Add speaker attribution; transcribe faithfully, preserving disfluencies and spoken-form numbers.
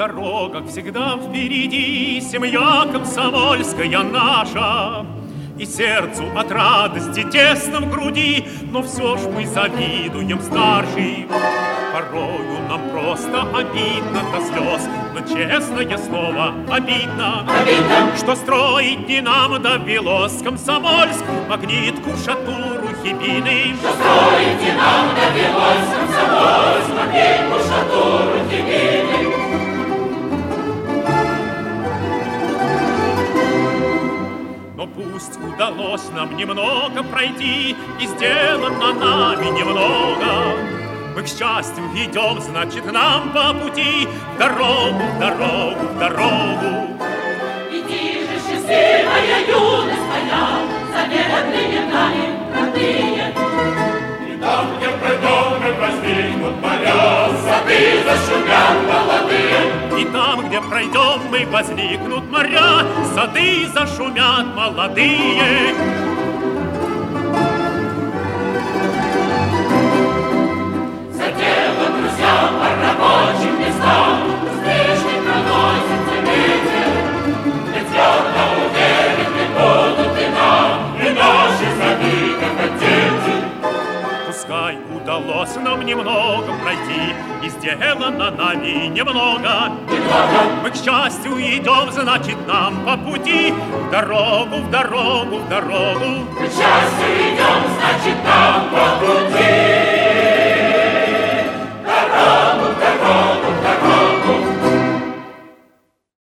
Speaker 1: дорогах всегда впереди семья комсомольская наша. И сердцу от радости тесно в груди, но все ж мы завидуем старшим. Порою нам просто обидно до слез, но честное слово обидно,
Speaker 2: обидно,
Speaker 1: что строить не нам довелось Комсомольск, Магнитку, Шатуру, Хибины.
Speaker 2: Что строить не нам довелось Комсомольск, Магнитку, Шатуру, Хибины.
Speaker 1: Но пусть удалось нам немного пройти, и сделано нами немного. Мы к счастью идем, значит, нам по пути в дорогу, в дорогу, в дорогу.
Speaker 2: Иди же, счастливая юность моя, заветные дали родные.
Speaker 3: И там, где пройдем, как возникнут моря, сады зашумят молодые.
Speaker 1: И там, где пройдем мы, возникнут моря, сады зашумят молодые.
Speaker 2: За дело, друзья, по рабочим местам, успешный проносится ветер. Ведь твердо уверены будут и нам,
Speaker 3: И наши сады, как дети.
Speaker 1: Пускай удалось нам немного пройти, и сделано нами немного.
Speaker 2: немного.
Speaker 1: Мы к счастью идем, значит, нам по пути в дорогу, в дорогу, в дорогу.
Speaker 2: К счастью идем, значит, нам по пути.